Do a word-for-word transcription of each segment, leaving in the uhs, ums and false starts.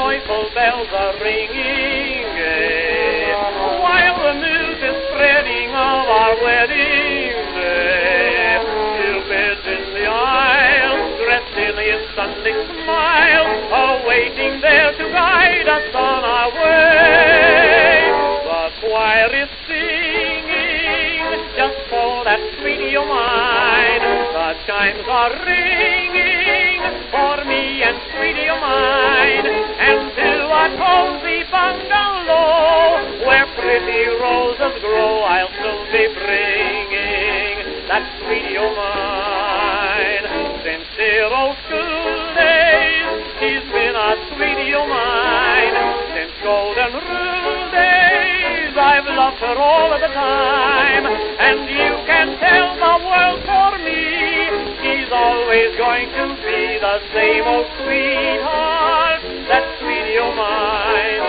joyful bells are ringing, eh, while the news is spreading of our wedding day. Cupid's in the aisle, dressed in his Sunday smile, awaiting there to guide us on our way. The choir is singing just for that sweetie of mine. The chimes are ringing for me and sweetie of mine. And to a cozy bungalow where pretty roses grow, I'll soon be bringing that sweetie of mine. Since dear old school days, she's been a sweetie of mine. Since golden rule days, I've loved her all of the time. And you can tell the world for me, she's always going to be the same old sweetheart, that sweetie of mine.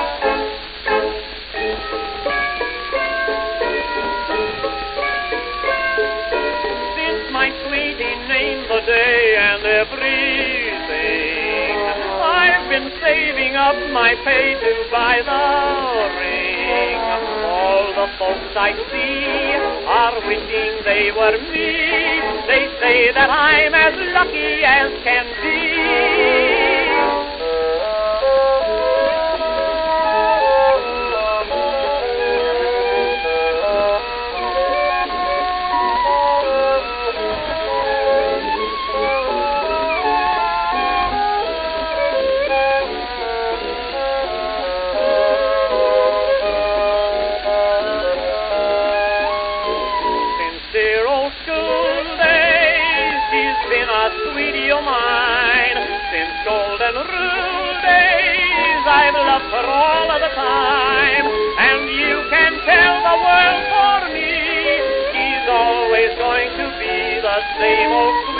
Since my sweetie named the day and everything, I've been saving up my pay to buy the ring. All the folks I see are wishing they were me. They say that I'm as lucky as can be. Dear old school days, she's been a sweetie of mine. Since golden rule days, I've loved her all of the time. And you can tell the world for me, she's always going to be the same old